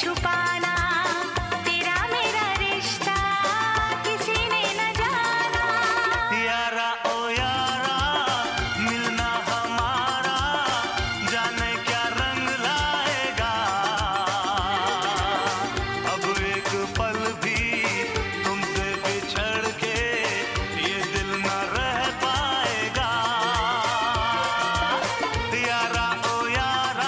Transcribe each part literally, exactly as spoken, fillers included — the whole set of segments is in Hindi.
छुपाना, तेरा मेरा रिश्ता किसी ने न जाना। यारा ओ यारा मिलना हमारा, जाने क्या रंग लाएगा। अब एक पल भी तुमसे बिछड़ के ये दिल न रह पाएगा। यारा ओ यारा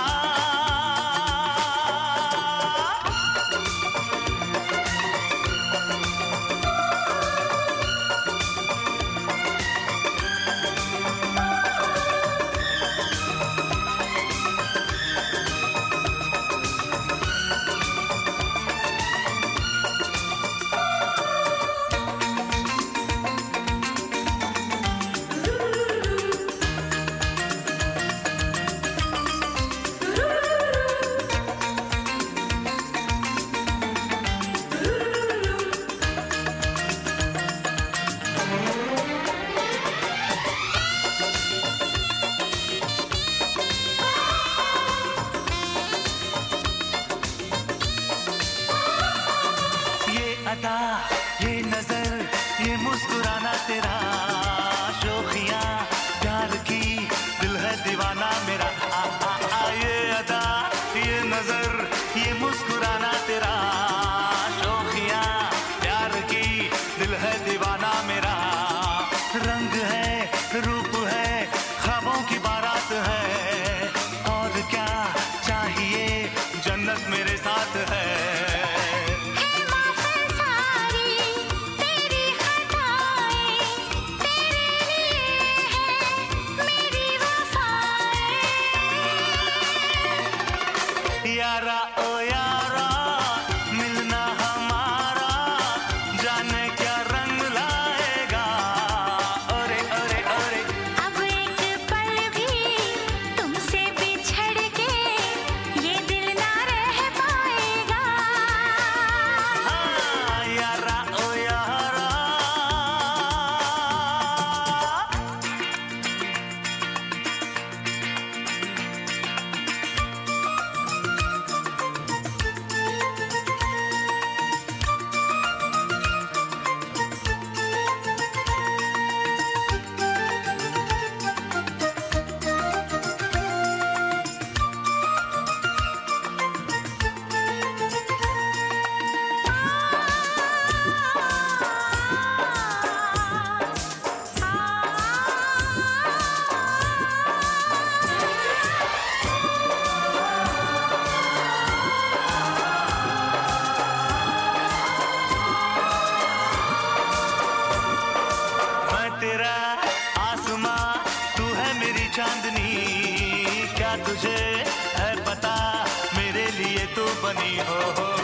अदा, ये नजर, ये मुस्कुराना तेरा, शोखियां प्यार की, दिल है दीवाना मेरा। आ, आ, आ, ये अदा, ये नजर, ये मुस्कुराना तेरा, शोखियां प्यार की, दिल है दीवाना मेरा। रंग है, रूप है, ख्वाबों की बारात है, और क्या चाहिए, जन्नत मेरे साथ है। यारा ओ यारा मिलना हमारा, जाने क्या रंग लाएगा। ओरे ओरे ओरे अब एक पल भी तुमसे बिछड़ के ये दिल ना रह पाएगा। हाँ, यारा ओ यारा तेरा आसमां, तू है मेरी चांदनी। क्या तुझे है पता, मेरे लिए तू बनी हो, हो।